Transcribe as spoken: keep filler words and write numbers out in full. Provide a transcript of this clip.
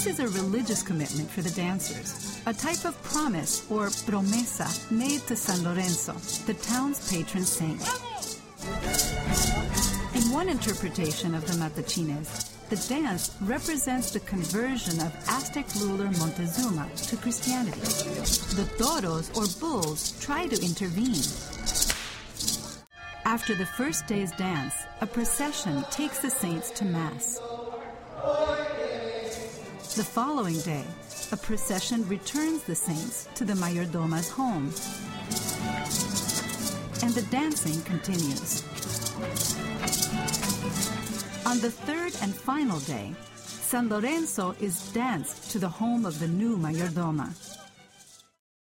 is a religious commitment for the dancers, a type of promise or promesa made to San Lorenzo, the town's patron saint. In one interpretation of the Matachines, the dance represents the conversion of Aztec ruler Montezuma to Christianity. The toros, or bulls, try to intervene. After the first day's dance, a procession takes the saints to Mass. The following day, a procession returns the saints to the mayordoma's home. And the dancing continues. On the third and final day, San Lorenzo is danced to the home of the new mayordoma.